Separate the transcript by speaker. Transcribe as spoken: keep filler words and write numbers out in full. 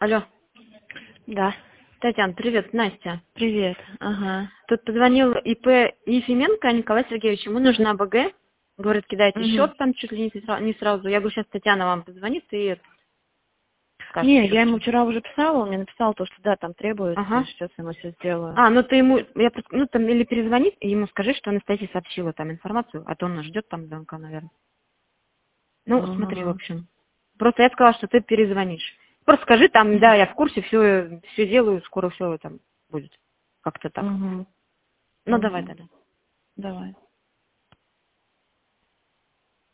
Speaker 1: Алло.
Speaker 2: Да,
Speaker 1: Татьяна, привет, Настя.
Speaker 2: привет. Ага.
Speaker 1: Тут позвонил ИП Ефименко Николай Сергеевич, ему нужна АБГ. Говорит, кидайте
Speaker 2: Мгм.
Speaker 1: счет там чуть ли не сра- не сразу. Я говорю, сейчас Татьяна вам позвонит и скажет,
Speaker 2: Не,
Speaker 1: что
Speaker 2: я ему
Speaker 1: почему.
Speaker 2: вчера уже писала, он мне написал то, что да, там требуется,
Speaker 1: Ага.
Speaker 2: сейчас я ему все сделаю.
Speaker 1: А, ну ты ему, я, просто- ну там или перезвонит, и ему скажи, что Анастасия сообщила там информацию, а то он нас ждет там звонка, наверное. Ну, смотри, в
Speaker 2: Ага.
Speaker 1: общем. Просто я сказала, что ты перезвонишь. Просто скажи там, да, я в курсе, все, все делаю, скоро все там будет. Как-то так.
Speaker 2: Угу.
Speaker 1: Ну, давай
Speaker 2: Угу.
Speaker 1: тогда.
Speaker 2: Давай.